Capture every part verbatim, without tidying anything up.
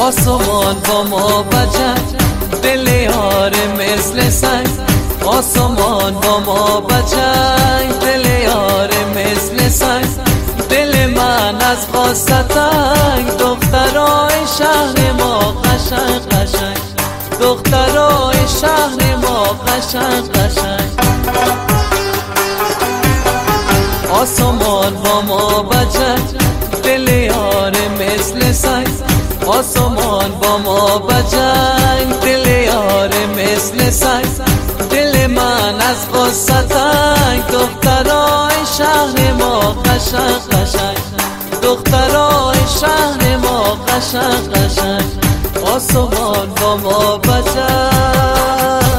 آسمان با ما بجد، دل یار مثل سنگ. آسمان با ما بجد، دل یار مثل سنگ. دل من از غصه تنگ، دخترای شهر ما قشنگ قشنگ، دخترای شهر ما قشنگ قشنگ. آسمان با ما بجد، دل یار مثل سنگ. آسمان با ما بجنگ، دل یار مثل سنگ. دل من از غصه تنگ، دخترای شهر ما قشنگ قشنگ، دخترای شهر ما قشنگ قشنگ. آسمان با ما بجنگ.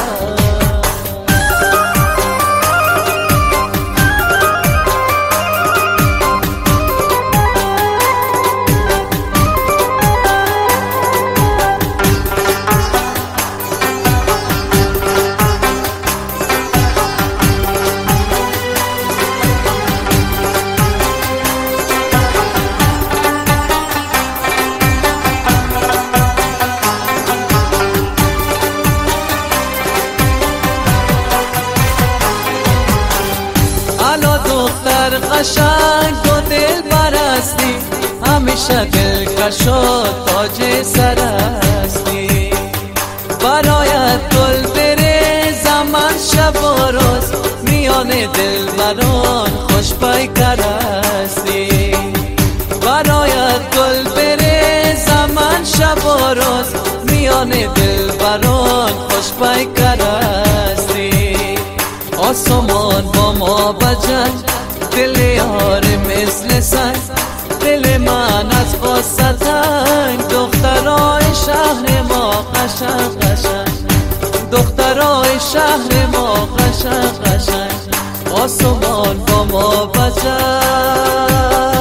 دختر قشنگ و دل برستی، همیشه دلکش و تاج سر هستی. برایت گل بریزم من شب و روز، میان دل بران خوش پیکر هستی. برایت گل بریزم من شب و روز، میان دل بران خوش پیکر هستی. آسمان با ما بجد، دل یار مثل سنگ. دل من از غصه تنگ، دخترای شهر ما قشنگ قشنگ، دخترای شهر ما قشنگ قشنگ. آسمان با ما بجد.